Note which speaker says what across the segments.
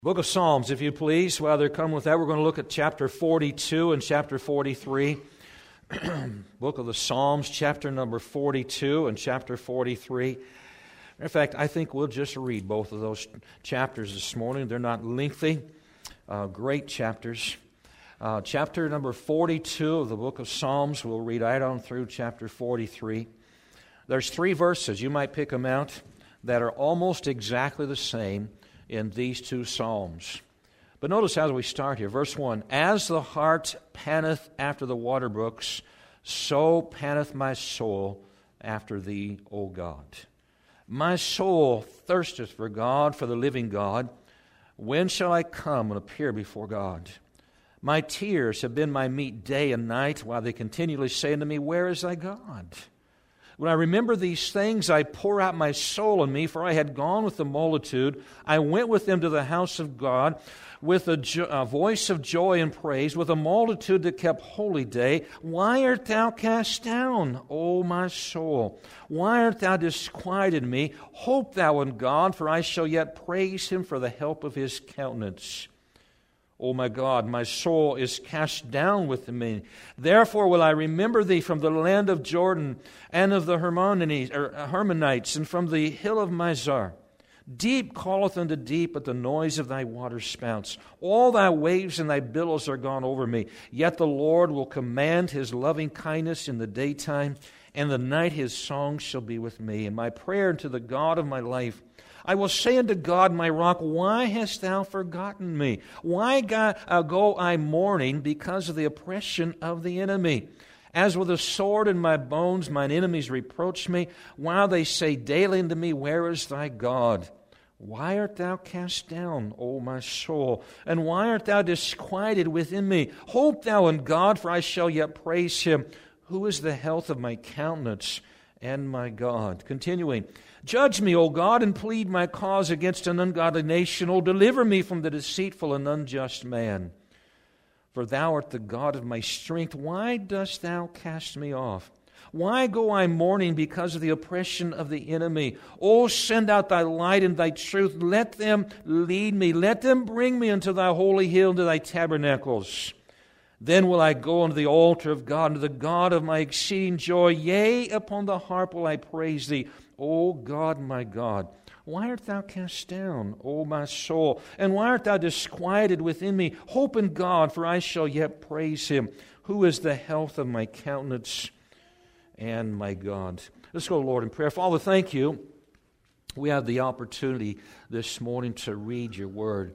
Speaker 1: Book of Psalms, if you please. While they're coming with that, we're going to look at chapter 42 and chapter 43. Book of the Psalms, chapter number 42 and chapter 43. In fact, I think we'll just read both of those chapters this morning. They're not lengthy, great chapters. Chapter number 42 of the book of Psalms, we'll read right on through chapter 43. There's 3 verses, you might pick them out, that are almost exactly the same in these 2 psalms. But notice how we start here. Verse 1, As the hart panteth after the water brooks, so panteth my soul after thee, O God. My soul thirsteth for God, for the living God. When shall I come and appear before God? My tears have been my meat day and night, while they continually say unto me, Where is thy God? When I remember these things, I pour out my soul in me, for I had gone with the multitude. I went with them to the house of God, with a voice of joy and praise, with a multitude that kept holy day. Why art thou cast down, O my soul? Why art thou disquieted in me? Hope thou in God, for I shall yet praise him for the help of his countenance. O my God, my soul is cast down within me. Therefore will I remember thee from the land of Jordan, and of the Hermonites, and from the hill of Mizar. Deep calleth unto deep at the noise of thy water spouts. All thy waves and thy billows are gone over me. Yet the Lord will command his loving kindness in the daytime, and the night his song shall be with me. And my prayer unto the God of my life, I will say unto God, my rock, why hast thou forgotten me? Why go I mourning because of the oppression of the enemy? As with a sword in my bones, mine enemies reproach me, while they say daily unto me, Where is thy God? Why art thou cast down, O my soul? And why art thou disquieted within me? Hope thou in God, for I shall yet praise him, who is the health of my countenance and my God. Continuing, Judge me, O God, and plead my cause against an ungodly nation. O deliver me from the deceitful and unjust man. For thou art the God of my strength. Why dost thou cast me off? Why go I mourning because of the oppression of the enemy? O send out thy light and thy truth. Let them lead me. Let them bring me unto thy holy hill, into thy tabernacles. Then will I go unto the altar of God, unto the God of my exceeding joy. Yea, upon the harp will I praise thee. O God, my God, why art thou cast down, O my soul? And why art thou disquieted within me? Hope in God, for I shall yet praise him, who is the health of my countenance and my God. Let's go, Lord, in prayer. Father, thank you. We have the opportunity this morning to read your word.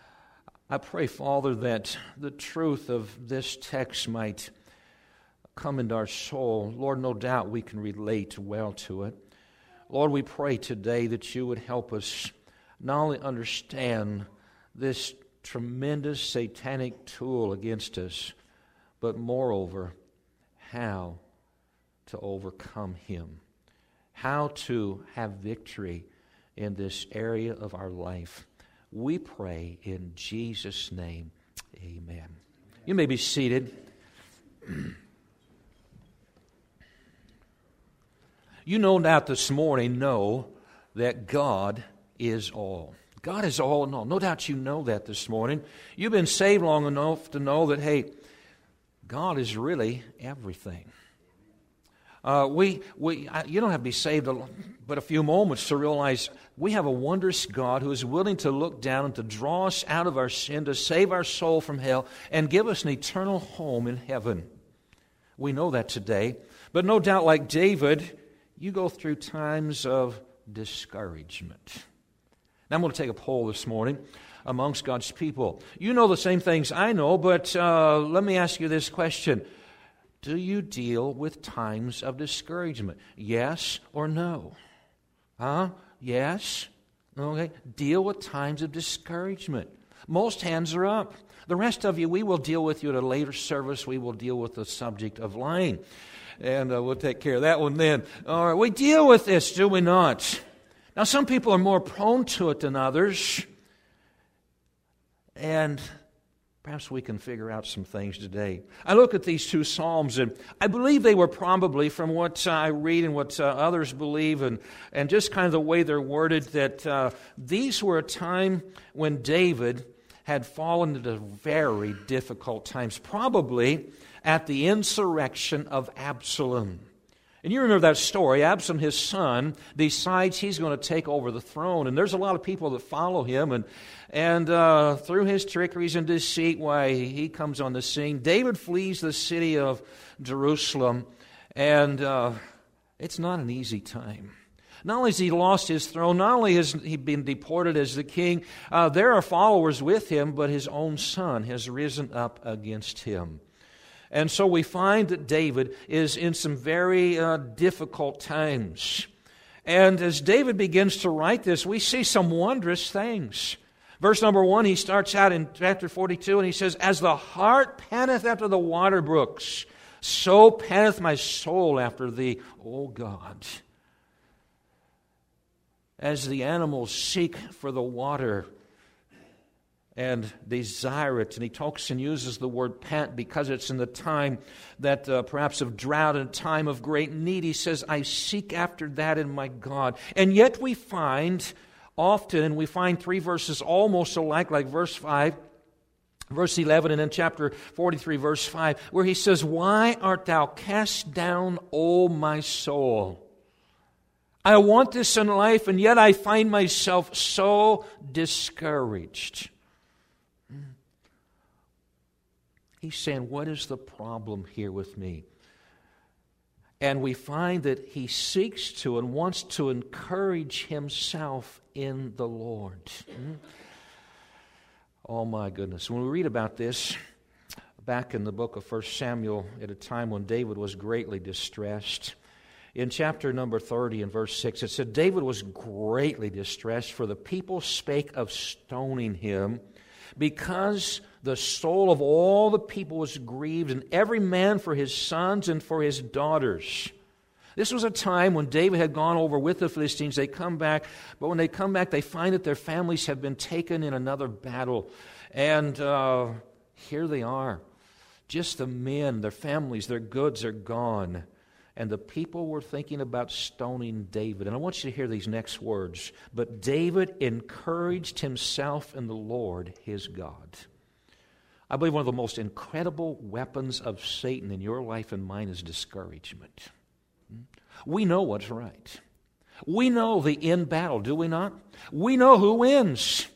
Speaker 1: I pray, Father, that the truth of this text might come into our soul. Lord, no doubt we can relate well to it. Lord, we pray today that you would help us not only understand this tremendous satanic tool against us, but moreover, how to overcome him, how to have victory in this area of our life. We pray in Jesus' name, amen. You may be seated. You no doubt this morning know that God is all. God is all in all. No doubt you know that this morning. You've been saved long enough to know that, hey, God is really everything. You don't have to be saved but a few moments to realize we have a wondrous God who is willing to look down and to draw us out of our sin, to save our soul from hell, and give us an eternal home in heaven. We know that today. But no doubt, like David, you go through times of discouragement. Now I'm going to take a poll this morning amongst God's people. You know the same things I know, but let me ask you this question. Do you deal with times of discouragement? Yes or no? Yes? Okay. Deal with times of discouragement. Most hands are up. The rest of you, we will deal with you at a later service. We will deal with the subject of lying. And we'll take care of that one then. All right, we deal with this, do we not? Now, some people are more prone to it than others. And perhaps we can figure out some things today. I look at these two Psalms, and I believe they were probably, from what I read and what others believe, and just kind of the way they're worded, that these were a time when David had fallen into very difficult times, probably at the insurrection of Absalom. And you remember that story. Absalom, his son, decides he's going to take over the throne. And there's a lot of people that follow him. And through his trickeries and deceit, why he comes on the scene. David flees the city of Jerusalem. And it's not an easy time. Not only has he lost his throne, not only has he been deported as the king, there are followers with him, but his own son has risen up against him. And so we find that David is in some very difficult times. And as David begins to write this, we see some wondrous things. Verse number 1, he starts out in chapter 42, and he says, "As the hart panteth after the water brooks, so panteth my soul after thee, O God." As the animals seek for the water and desire it. And he talks and uses the word pant because it's in the time that perhaps of drought and time of great need. He says, I seek after that in my God. And yet we find often, and we find three verses almost alike, like verse 5, verse 11, and then chapter 43, verse 5, where he says, "Why art thou cast down, O my soul? I want this in life, and yet I find myself so discouraged." He's saying, what is the problem here with me? And we find that he seeks to and wants to encourage himself in the Lord. Oh my goodness. When we read about this back in the book of 1 Samuel, at a time when David was greatly distressed, in chapter number 30 and verse 6, it said, David was greatly distressed, for the people spake of stoning him, because the soul of all the people was grieved, and every man for his sons and for his daughters. This was a time when David had gone over with the Philistines. They come back, but when they come back, they find that their families have been taken in another battle. And here they are. Just the men, their families, their goods are gone. And the people were thinking about stoning David. And I want you to hear these next words. But David encouraged himself in the Lord his God. I believe one of the most incredible weapons of Satan in your life and mine is discouragement. We know what's right. We know the end battle, do we not? We know who wins.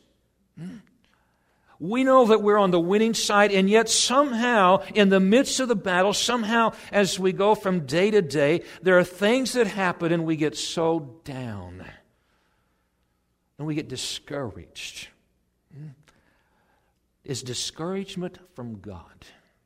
Speaker 1: We know that we're on the winning side, and yet somehow, in the midst of the battle, somehow as we go from day to day, there are things that happen and we get so down. And we get discouraged. Is discouragement from God?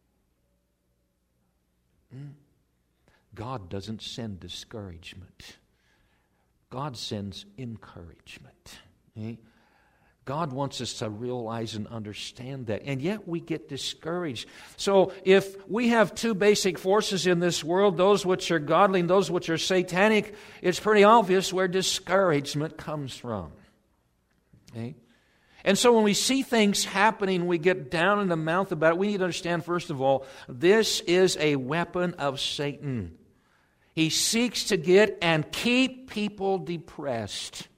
Speaker 1: God doesn't send discouragement. God sends encouragement. God wants us to realize and understand that. And yet we get discouraged. So if we have two basic forces in this world, those which are godly and those which are satanic, it's pretty obvious where discouragement comes from. Okay? And so when we see things happening, we get down in the mouth about it. We need to understand, first of all, this is a weapon of Satan. He seeks to get and keep people depressed.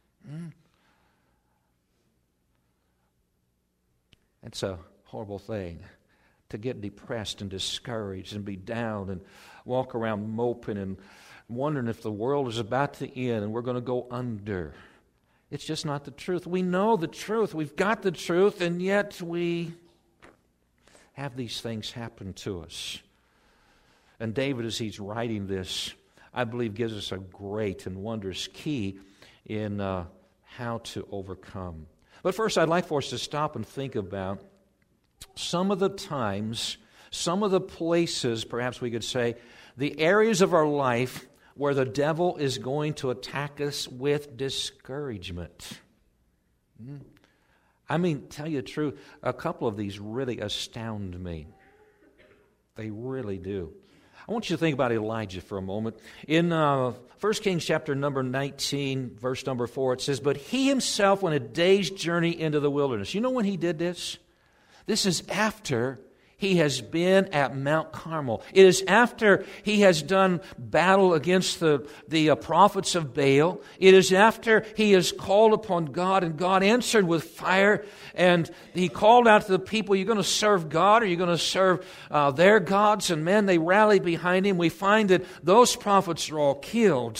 Speaker 1: That's a horrible thing, to get depressed and discouraged and be down and walk around moping and wondering if the world is about to end and we're going to go under. It's just not the truth. We know the truth. We've got the truth, and yet we have these things happen to us. And David, as he's writing this, I believe gives us a great and wondrous key in how to overcome. But first, I'd like for us to stop and think about some of the times, some of the places, perhaps we could say, the areas of our life where the devil is going to attack us with discouragement. I mean, tell you the truth, a couple of these really astound me. They really do. I want you to think about Elijah for a moment. In 1 Kings chapter number 19, verse number 4, it says, But he himself went a day's journey into the wilderness. You know when he did this? This is after he has been at Mount Carmel. It is after he has done battle against the prophets of Baal. It is after he has called upon God, and God answered with fire. And he called out to the people, "You're going to serve God, or you're going to serve their gods?" And men, they rally behind him. We find that those prophets are all killed.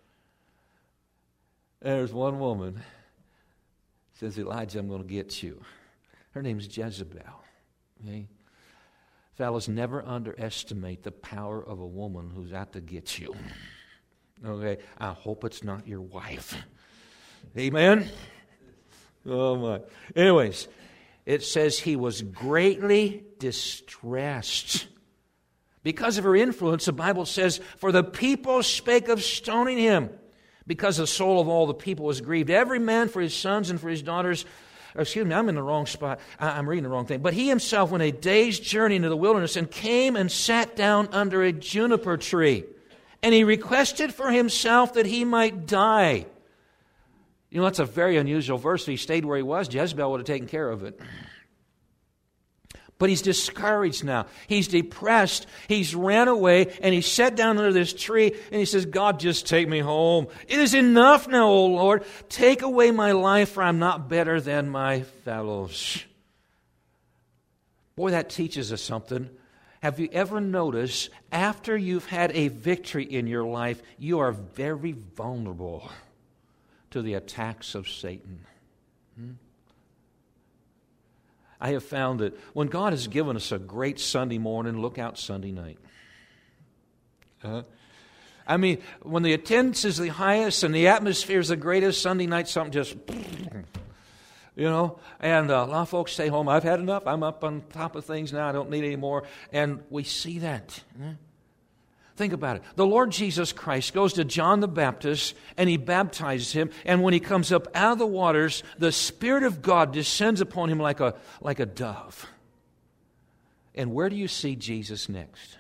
Speaker 1: And there's one woman says, "Elijah, I'm going to get you." Her name's Jezebel. Okay? Fellas, never underestimate the power of a woman who's out to get you. Okay? I hope it's not your wife. Amen? Oh my. Anyways, it says he was greatly distressed. Because of her influence, the Bible says, "For the people spake of stoning him, because the soul of all the people was grieved, every man for his sons and for his daughters." Excuse me, I'm in the wrong spot. I'm reading the wrong thing. "But he himself went a day's journey into the wilderness and came and sat down under a juniper tree. And he requested for himself that he might die." You know, that's a very unusual verse. If he stayed where he was, Jezebel would have taken care of it. But he's discouraged now. He's depressed. He's ran away, and he sat down under this tree, and he says, "God, just take me home. It is enough now, O Lord. Take away my life, for I'm not better than my fellows." Boy, that teaches us something. Have you ever noticed, after you've had a victory in your life, you are very vulnerable to the attacks of Satan? I have found that when God has given us a great Sunday morning, look out Sunday night. I mean, when the attendance is the highest and the atmosphere is the greatest, Sunday night something just, you know, and a lot of folks stay home. "I've had enough. I'm up on top of things now. I don't need any more." And we see that. Think about it. The Lord Jesus Christ goes to John the Baptist and he baptizes him. And when he comes up out of the waters, the Spirit of God descends upon him like a dove. And where do you see Jesus next?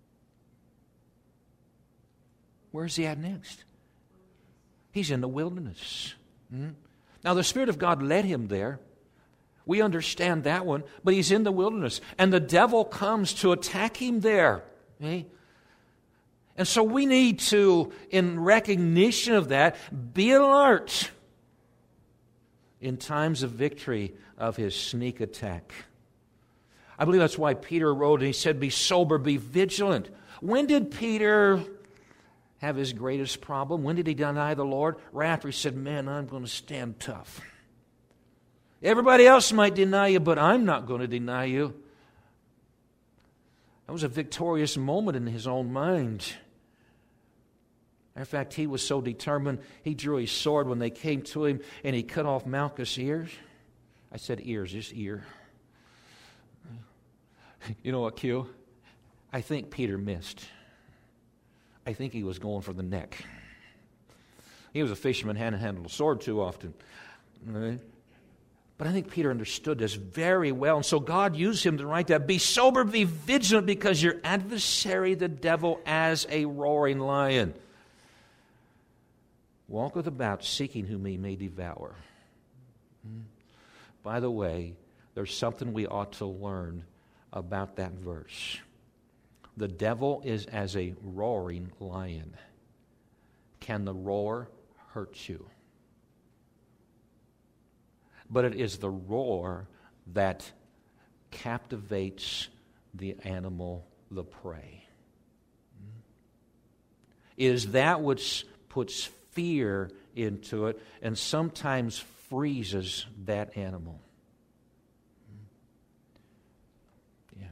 Speaker 1: Where's he at next? He's in the wilderness. Now the Spirit of God led him there. We understand that one. But he's in the wilderness. And the devil comes to attack him there. Okay? And so we need to, in recognition of that, be alert in times of victory of his sneak attack. I believe that's why Peter wrote and he said, "Be sober, be vigilant." When did Peter have his greatest problem? When did he deny the Lord? Right after he said, "Man, I'm going to stand tough. Everybody else might deny you, but I'm not going to deny you." That was a victorious moment in his own mind. In fact, he was so determined, he drew his sword when they came to him and he cut off Malchus' ears. I said ears, just ear. You know what, Q? I think Peter missed. I think he was going for the neck. He was a fisherman, hadn't handled a sword too often. But I think Peter understood this very well. And so God used him to write that. "Be sober, be vigilant, because your adversary, the devil, as a roaring lion, walketh about seeking whom he may devour." By the way, there's something we ought to learn about that verse. The devil is as a roaring lion. Can the roar hurt you? But it is the roar that captivates the animal, the prey. It is that which puts fear into it and sometimes freezes that animal. Yeah.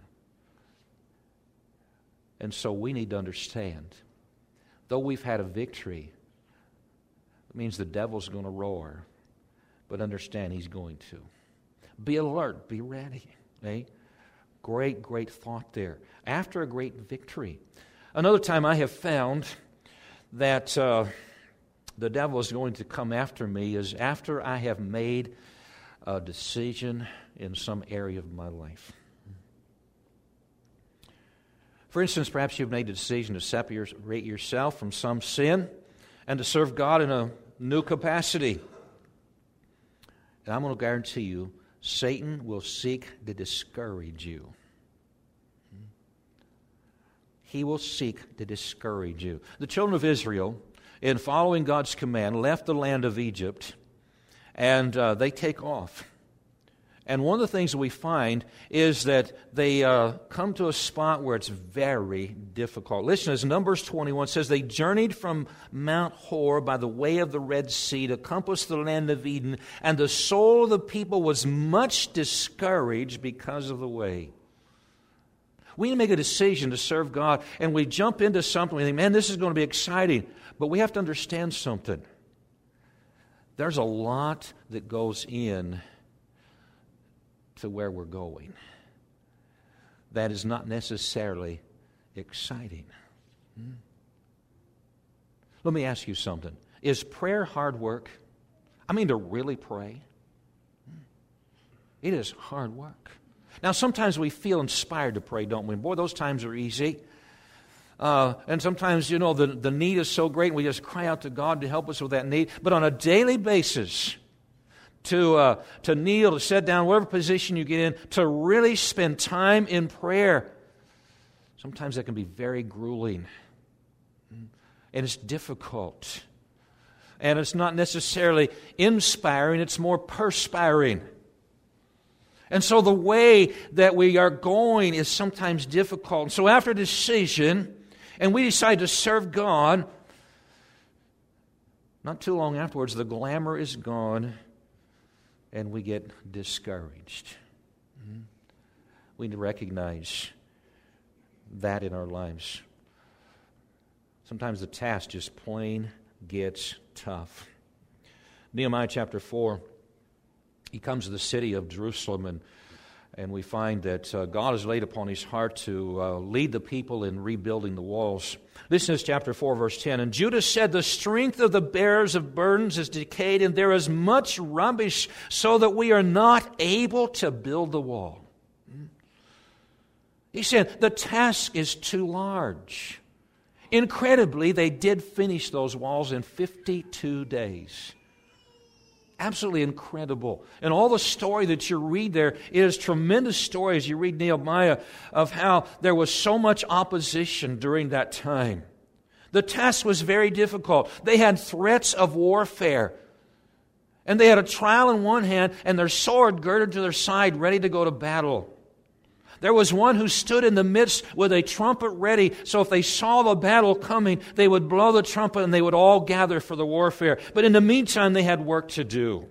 Speaker 1: And so we need to understand, though we've had a victory, it means the devil's going to roar, but understand he's going to. Be alert, be ready. Okay? Great thought there. After a great victory. Another time I have found that the devil is going to come after me is after I have made a decision in some area of my life. For instance, perhaps you've made a decision to separate yourself from some sin and to serve God in a new capacity. And I'm going to guarantee you, Satan will seek to discourage you. He will seek to discourage you. The children of Israel, in following God's command, left the land of Egypt, and they take off. And one of the things that we find is that they come to a spot where it's very difficult. Listen, as Numbers 21 says, they journeyed from Mount Hor by the way of the Red Sea to compass the land of Eden, and the soul of the people was much discouraged because of the way. We need to make a decision to serve God, and we jump into something, we think, man, this is going to be exciting. But we have to understand something. There's a lot that goes in to where we're going that is not necessarily exciting. Let me ask you something. Is prayer hard work? I mean, to really pray? It is hard work. Now, sometimes we feel inspired to pray, don't we? Boy, those times are easy. And sometimes, the need is so great, and we just cry out to God to help us with that need. But on a daily basis, to kneel, to sit down, whatever position you get in, to really spend time in prayer, sometimes that can be very grueling. And it's difficult. And it's not necessarily inspiring, it's more perspiring. And so the way that we are going is sometimes difficult. And so after a decision, and we decide to serve God, not too long afterwards, the glamour is gone, and we get discouraged. We need to recognize that in our lives. Sometimes the task just plain gets tough. Nehemiah chapter 4, he comes to the city of Jerusalem, and we find that God has laid upon his heart to lead the people in rebuilding the walls. This is chapter 4, verse 10. And Judah said, the strength of the bearers of burdens is decayed, and there is much rubbish, so that we are not able to build the wall. He said, the task is too large. Incredibly, they did finish those walls in 52 days. Absolutely incredible. And all the story that you read there is tremendous story as you read Nehemiah of how there was so much opposition during that time. The task was very difficult. They had threats of warfare. And they had a trowel in one hand and their sword girded to their side, ready to go to battle. There was one who stood in the midst with a trumpet ready, so if they saw the battle coming, they would blow the trumpet and they would all gather for the warfare. But in the meantime, they had work to do.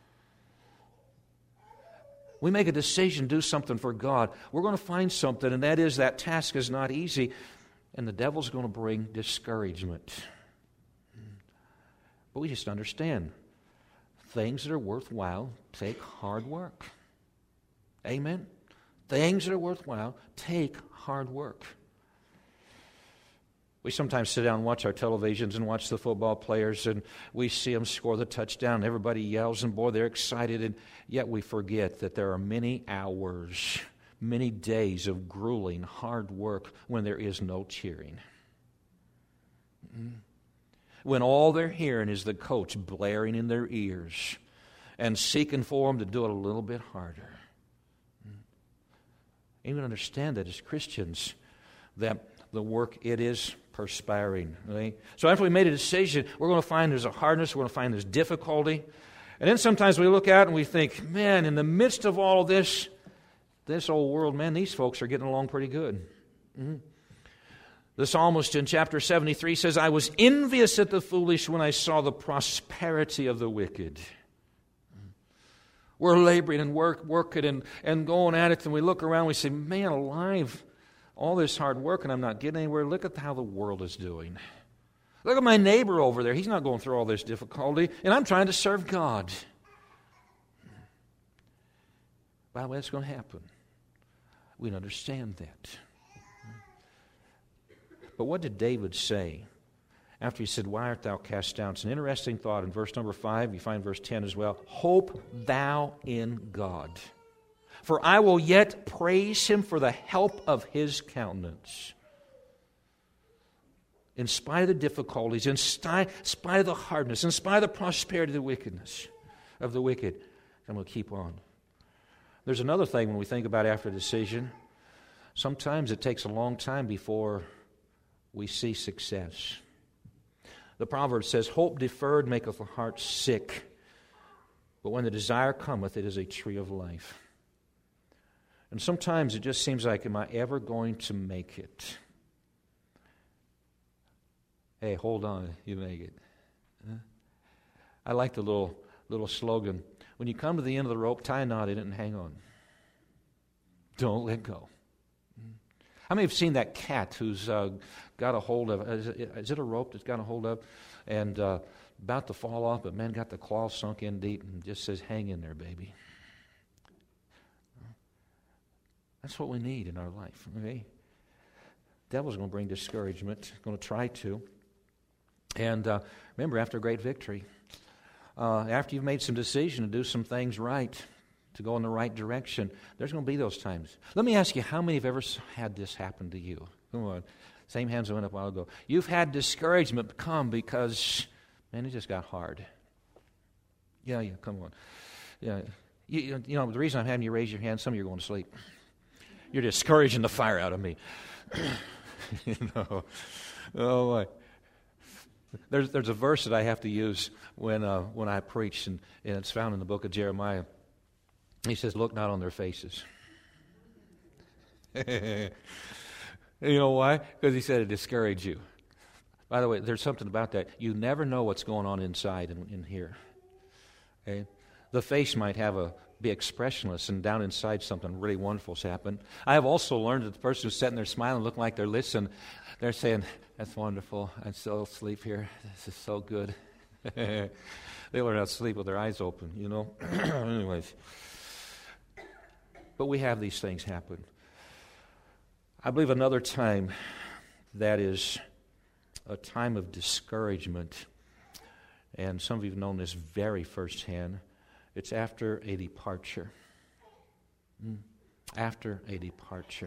Speaker 1: We make a decision, do something for God. We're going to find something, and that is that task is not easy, and the devil's going to bring discouragement. But we just understand, things that are worthwhile take hard work. Amen? Things that are worthwhile take hard work. We sometimes sit down and watch our televisions and watch the football players, and we see them score the touchdown. Everybody yells, and boy, they're excited. And yet we forget that there are many hours, many days of grueling, hard work when there is no cheering. When all they're hearing is the coach blaring in their ears and seeking for them to do it a little bit harder. Even understand that as Christians, that the work, it is perspiring. Right? So after we made a decision, we're going to find there's a hardness, we're going to find there's difficulty. And then sometimes we look out and we think, man, in the midst of all of this old world, man, these folks are getting along pretty good. The psalmist in chapter 73 says, I was envious at the foolish when I saw the prosperity of the wicked. We're laboring and working and going at it, and we look around and we say, man alive, all this hard work and I'm not getting anywhere. Look at how the world is doing. Look at my neighbor over there. He's not going through all this difficulty, and I'm trying to serve God. By the way, that's going to happen. We understand that. But what did David say after he said, why art thou cast down? It's an interesting thought in verse number 5. You find verse 10 as well. Hope thou in God, for I will yet praise him for the help of his countenance. In spite of the difficulties, in spite of the hardness, in spite of the prosperity of the wickedness of the wicked, I'm going to keep on. There's another thing when we think about after a decision. Sometimes it takes a long time before we see success. The proverb says, hope deferred maketh the heart sick, but when the desire cometh, it is a tree of life. And sometimes it just seems like, am I ever going to make it? Hey, hold on, you make it. I like the little slogan. When you come to the end of the rope, tie a knot in it and hang on. Don't let go. How many have seen that cat who's got a hold of, is it a rope that's got a hold of, and about to fall off, but man got the claw sunk in deep and just says, hang in there, baby. That's what we need in our life. Okay? The devil's going to bring discouragement, going to try to. And remember, after a great victory, after you've made some decision to do some things right, to go in the right direction, there's going to be those times. Let me ask you, how many have ever had this happen to you? Come on. Same hands that went up a while ago. You've had discouragement come because, man, it just got hard. Yeah, come on. Yeah, you know, the reason I'm having you raise your hand, some of you are going to sleep. You're discouraging the fire out of me. You know, oh my. There's a verse that I have to use when I preach, and it's found in the book of Jeremiah. He says, look not on their faces. You know why? Because he said it discouraged you. By the way, there's something about that. You never know what's going on inside in here. Okay? The face might be expressionless, and down inside something really wonderful's happened. I have also learned that the person who's sitting there smiling, looking like they're listening, they're saying, that's wonderful. I still sleep here. This is so good. They learn how to sleep with their eyes open, you know. Anyways. But we have these things happen. I believe another time that is a time of discouragement, and some of you have known this very firsthand, it's after a departure. After a departure.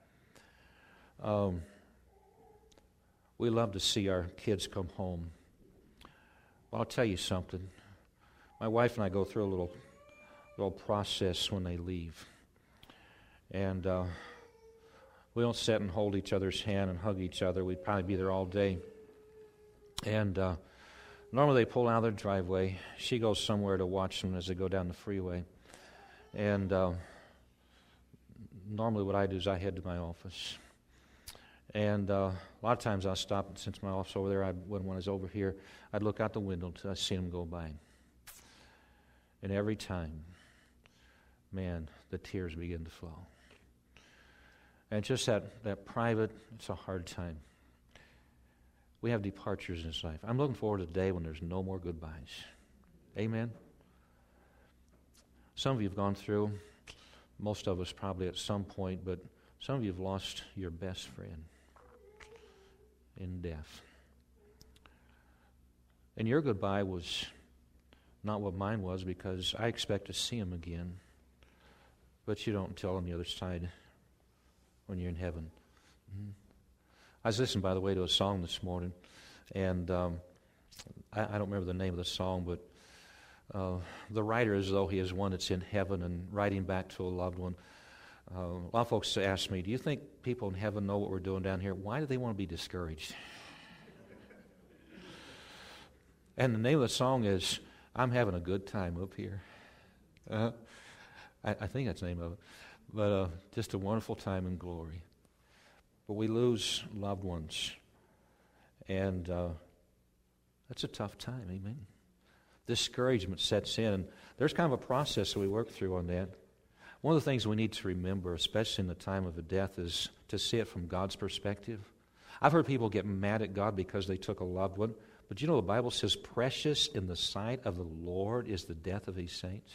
Speaker 1: We love to see our kids come home. Well, I'll tell you something. My wife and I go through a little process when they leave. And we don't sit and hold each other's hand and hug each other. We'd probably be there all day. And normally they pull out of their driveway. She goes somewhere to watch them as they go down the freeway. And normally what I do is I head to my office. And a lot of times I'll stop, since my office over there, when I was over here, I'd look out the window until I see them go by. And every time, man, the tears begin to flow. And just that private, it's a hard time. We have departures in this life. I'm looking forward to the day when there's no more goodbyes. Amen? Some of you have gone through, most of us probably at some point, but some of you have lost your best friend in death. And your goodbye was not what mine was, because I expect to see him again, but you don't tell on the other side when you're in heaven. I was listening, by the way, to a song this morning, and I don't remember the name of the song, but the writer, as though he is one that's in heaven and writing back to a loved one. A lot of folks ask me, do you think people in heaven know what we're doing down here? Why do they want to be discouraged? And the name of the song is, I'm having a good time up here. I think that's the name of it. But just a wonderful time in glory. But we lose loved ones. And that's a tough time, amen? Discouragement sets in. And there's kind of a process that we work through on that. One of the things we need to remember, especially in the time of a death, is to see it from God's perspective. I've heard people get mad at God because they took a loved one. But you know the Bible says, precious in the sight of the Lord is the death of his saints.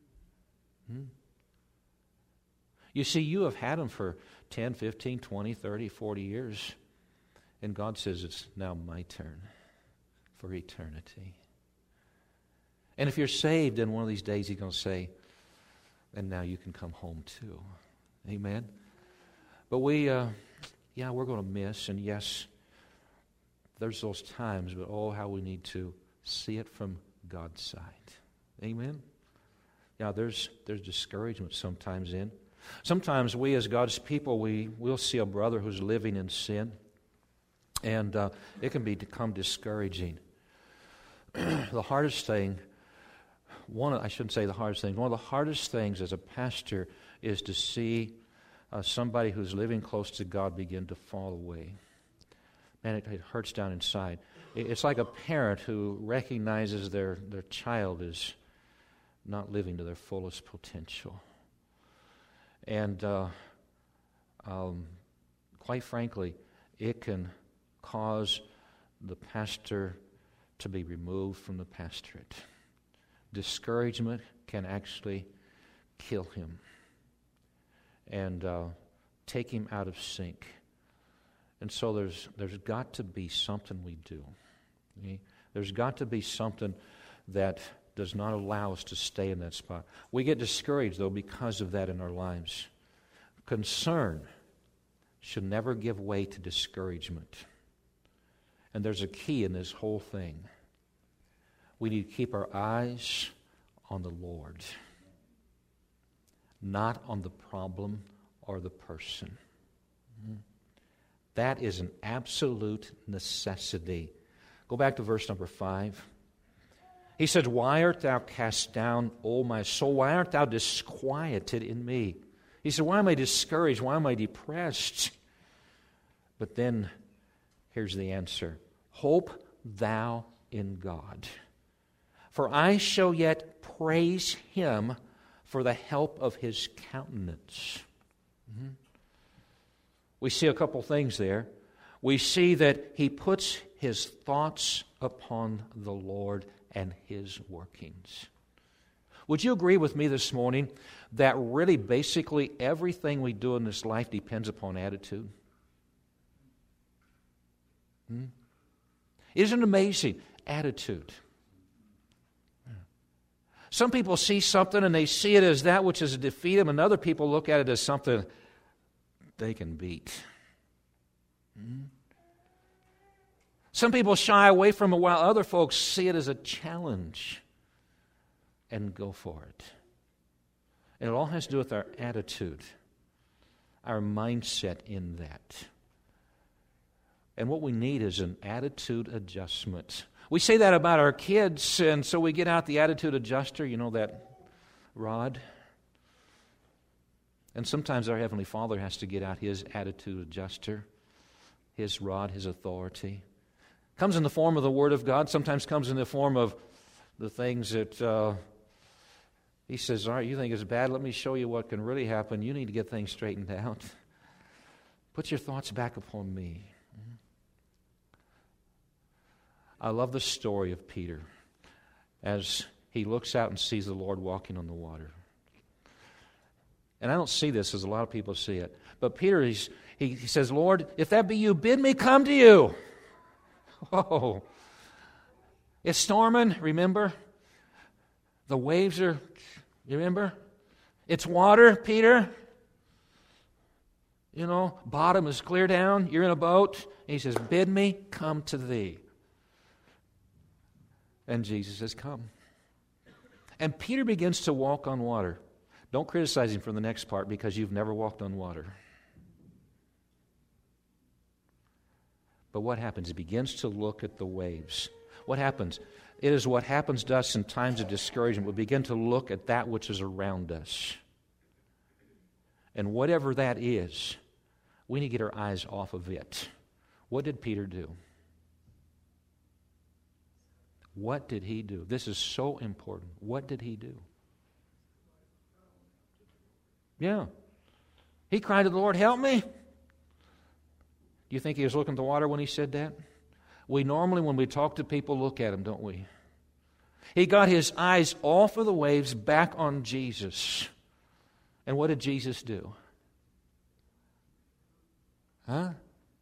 Speaker 1: You see, you have had them for 10, 15, 20, 30, 40 years. And God says, it's now my turn for eternity. And if you're saved, then one of these days he's going to say, and now you can come home too. Amen? But we're going to miss, and yes, there's those times, but oh, how we need to see it from God's side. Amen? Yeah, there's discouragement sometimes in. Sometimes we as God's people, we'll see a brother who's living in sin, and it can become discouraging. The hardest thing, one of the hardest things as a pastor is to see somebody who's living close to God begin to fall away. Man, it hurts down inside. It's like a parent who recognizes their child is not living to their fullest potential. And quite frankly, it can cause the pastor to be removed from the pastorate. Discouragement can actually kill him and take him out of sync. And so there's got to be something we do. Okay? There's got to be something that does not allow us to stay in that spot. We get discouraged, though, because of that in our lives. Concern should never give way to discouragement. And there's a key in this whole thing. We need to keep our eyes on the Lord, not on the problem or the person. That is an absolute necessity. Go back to verse number 5. He said, "Why art thou cast down, O my soul? Why art thou disquieted in me?" He said, "Why am I discouraged? Why am I depressed?" But then, here's the answer. "Hope thou in God. For I shall yet praise Him for the help of His countenance." We see a couple things there. We see that he puts his thoughts upon the Lord and His workings. Would you agree with me this morning that really basically everything we do in this life depends upon attitude? Isn't it amazing? Attitude. Some people see something and they see it as that which is to defeat them, and other people look at it as something they can beat. Some people shy away from it while other folks see it as a challenge and go for it. And it all has to do with our attitude, our mindset in that. And what we need is an attitude adjustment. We say that about our kids, and so we get out the attitude adjuster, you know, that rod. And sometimes our Heavenly Father has to get out His attitude adjuster, His rod, His authority. Comes in the form of the Word of God, sometimes comes in the form of the things that He says, all right, you think it's bad, let me show you what can really happen. You need to get things straightened out. Put your thoughts back upon me. I love the story of Peter as he looks out and sees the Lord walking on the water. And I don't see this as a lot of people see it. But Peter, he says, "Lord, if that be you, bid me come to you." Oh, it's storming, remember? The waves are, you remember? It's water, Peter. You know, bottom is clear down. You're in a boat. And he says, "Bid me come to thee." And Jesus says, "Come." And Peter begins to walk on water. Don't criticize him for the next part because you've never walked on water. But what happens? He begins to look at the waves. What happens? It is what happens to us in times of discouragement. We begin to look at that which is around us. And whatever that is, we need to get our eyes off of it. What did Peter do? What did he do? This is so important. What did he do? Yeah. He cried to the Lord, "Help me." Do you think he was looking at the water when he said that? We normally, when we talk to people, look at them, don't we? He got his eyes off of the waves, back on Jesus. And what did Jesus do? Yeah,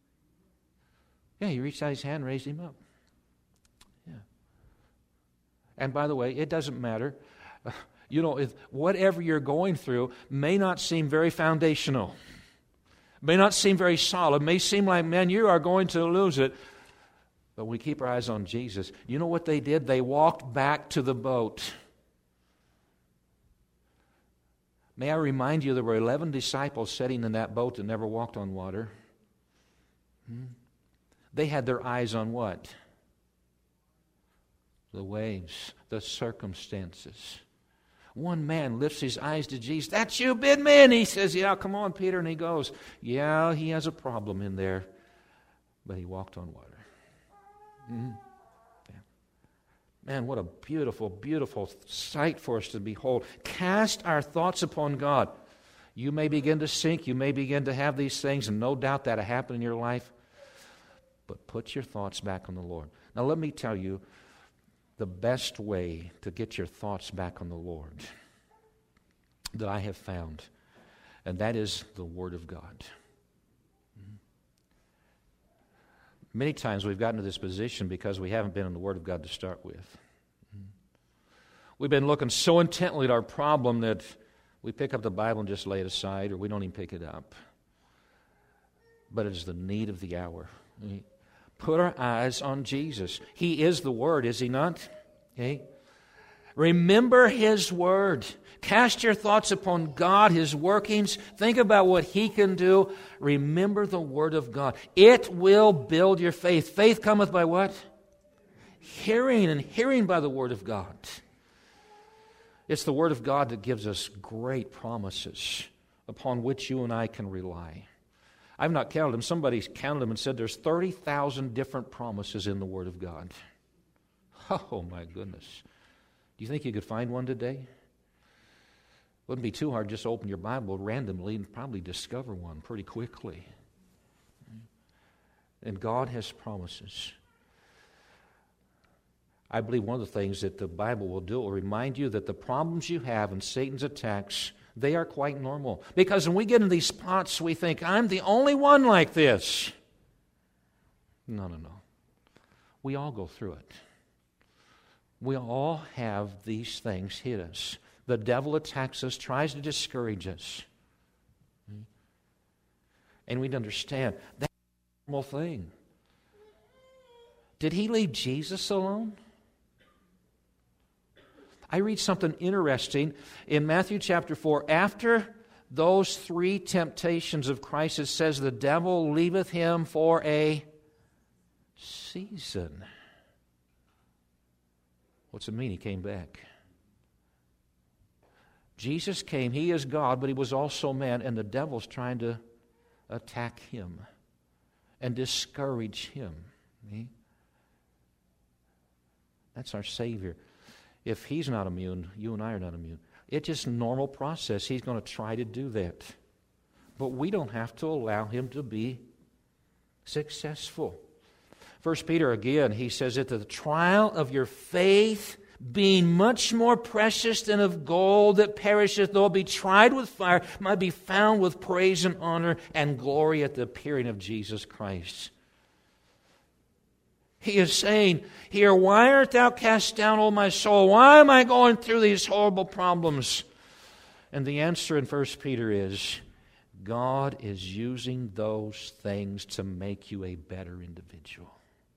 Speaker 1: he reached out his hand and raised him up. Yeah. And by the way, it doesn't matter. You know, whatever you're going through may not seem very foundational, may not seem very solid, may seem like, man, you are going to lose it. But we keep our eyes on Jesus. You know what they did? They walked back to the boat. May I remind you, there were 11 disciples sitting in that boat that never walked on water. They had their eyes on what? The waves, the circumstances. One man lifts his eyes to Jesus. "That's you, bid man." He says, "Yeah, come on, Peter." And he goes, "Yeah, he has a problem in there." But he walked on water. Yeah. Man, what a beautiful, beautiful sight for us to behold. Cast our thoughts upon God. You may begin to sink. You may begin to have these things, and no doubt that'll happen in your life. But put your thoughts back on the Lord. Now let me tell you the best way to get your thoughts back on the Lord that I have found, and that is the Word of God. Many times we've gotten to this position because we haven't been in the Word of God to start with. We've been looking so intently at our problem that we pick up the Bible and just lay it aside, or we don't even pick it up. But it is the need of the hour. Put our eyes on Jesus. He is the Word, is He not? Okay? Remember His Word. Cast your thoughts upon God, His workings. Think about what He can do. Remember the Word of God. It will build your faith. Faith cometh by what? Hearing, and hearing by the Word of God. It's the Word of God that gives us great promises upon which you and I can rely. I've not counted them. Somebody counted them and said there's 30,000 different promises in the Word of God. Oh, my goodness. Do you think you could find one today? Wouldn't be too hard just to open your Bible randomly and probably discover one pretty quickly. And God has promises. I believe one of the things that the Bible will do will remind you that the problems you have and Satan's attacks, they are quite normal. Because when we get in these spots, we think, I'm the only one like this. No. We all go through it. We all have these things hit us. The devil attacks us, tries to discourage us. And we'd understand that's a normal thing. Did He leave Jesus alone? I read something interesting in Matthew chapter 4. After those 3 temptations of Christ, it says the devil leaveth Him for a season. What's it mean? He came back. Jesus came. He is God, but He was also man, and the devil's trying to attack Him and discourage Him. That's our Savior. If He's not immune, you and I are not immune. It's just a normal process. He's going to try to do that. But we don't have to allow Him to be successful. 1 Peter again, he says that the trial of your faith, being much more precious than of gold that perisheth, though it be tried with fire, might be found with praise and honor and glory at the appearing of Jesus Christ. He is saying here, why art thou cast down, O my soul? Why am I going through these horrible problems? And the answer in 1 Peter is, God is using those things to make you a better individual.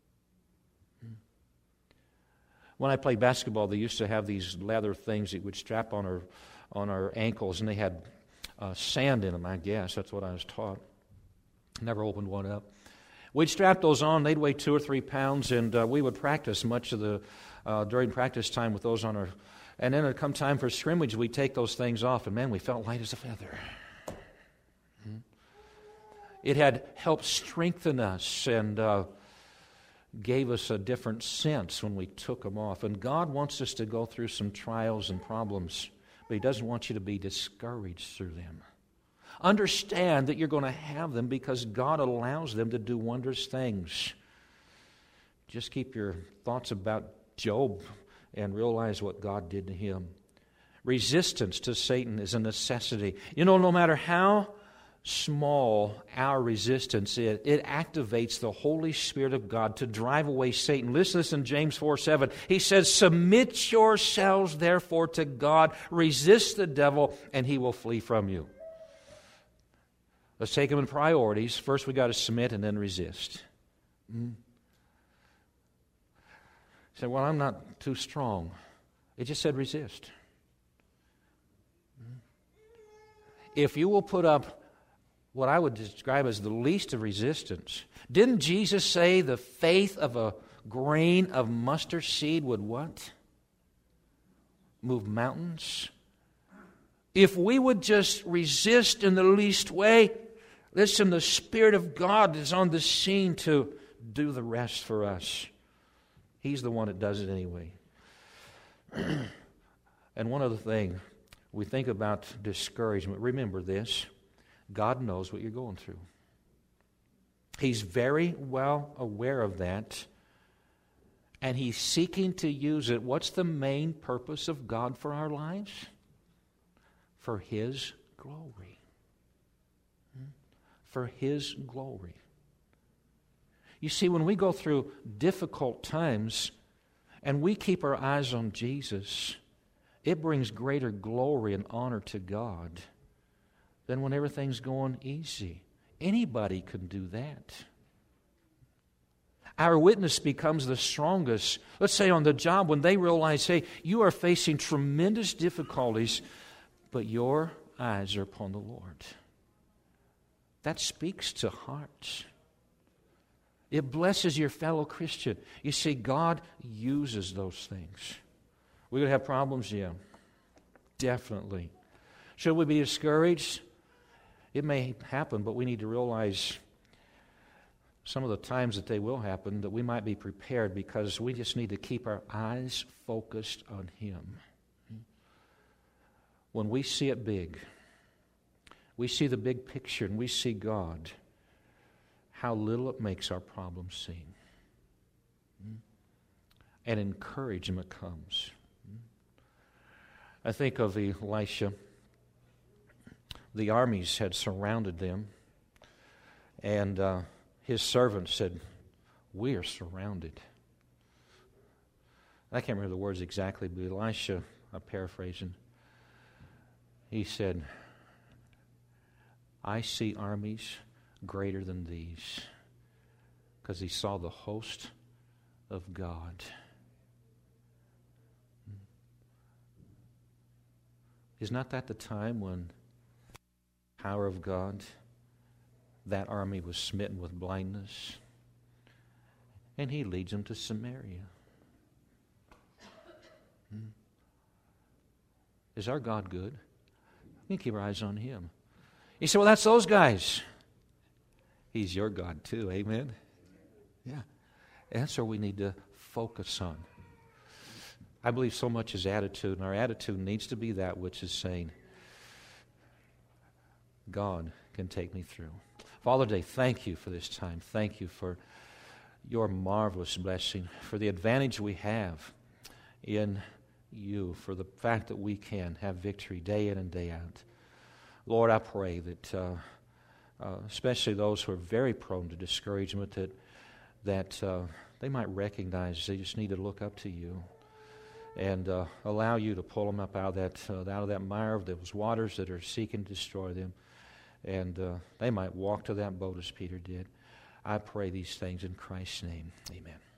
Speaker 1: When I played basketball, they used to have these leather things that would strap on our ankles, and they had sand in them, I guess. That's what I was taught. Never opened one up. We'd strap those on. They'd weigh 2 or 3 pounds, and we would practice much of the during practice time with those on our. And then it'd come time for scrimmage, we'd take those things off, and man, we felt light as a feather. It had helped strengthen us and gave us a different sense when we took them off. And God wants us to go through some trials and problems, but He doesn't want you to be discouraged through them. Understand that you're going to have them because God allows them to do wondrous things. Just keep your thoughts about Job and realize what God did to him. Resistance to Satan is a necessity. You know, no matter how small our resistance is, it activates the Holy Spirit of God to drive away Satan. Listen in James 4:7. He says, submit yourselves therefore to God. Resist the devil and he will flee from you. Let's take them in priorities. First we got to submit and then resist. You say, well, I'm not too strong. It just said resist. if you will put up what I would describe as the least of resistance. Didn't Jesus say the faith of a grain of mustard seed would what? Move mountains? If we would just resist in the least way, listen, the Spirit of God is on the scene to do the rest for us. He's the one that does it anyway. And one other thing, we think about discouragement. Remember this, God knows what you're going through. He's very well aware of that, and He's seeking to use it. What's the main purpose of God for our lives? For His glory. For His glory. You see, when we go through difficult times and we keep our eyes on Jesus, it brings greater glory and honor to God than when everything's going easy. Anybody can do that. Our witness becomes the strongest. Let's say on the job when they realize, hey, you are facing tremendous difficulties, but your eyes are upon the Lord. That speaks to hearts. It blesses your fellow Christian. You see, God uses those things. We're going to have problems? Yeah, definitely. Should we be discouraged? It may happen, but we need to realize some of the times that they will happen that we might be prepared, because we just need to keep our eyes focused on Him. When we see it big, we see the big picture and we see God, how little it makes our problems seem. And encouragement comes. I think of Elisha. The armies had surrounded them, and his servant said, "We are surrounded." I can't remember the words exactly, but Elisha, I'm paraphrasing, he said, "I see armies greater than these," because he saw the host of God. Is not that the time when the power of God, that army was smitten with blindness, and He leads them to Samaria? Is our God good? We can keep our eyes on Him. You say, well, that's those guys. He's your God too, amen? Yeah. And that's where we need to focus on. I believe so much is attitude, and our attitude needs to be that which is saying, God can take me through. Father, today, thank You for this time. Thank You for Your marvelous blessing, for the advantage we have in You, for the fact that we can have victory day in and day out. Lord, I pray that especially those who are very prone to discouragement, that they might recognize they just need to look up to You and allow You to pull them up out of that mire, of those waters that are seeking to destroy them, and they might walk to that boat as Peter did. I pray these things in Christ's name. Amen.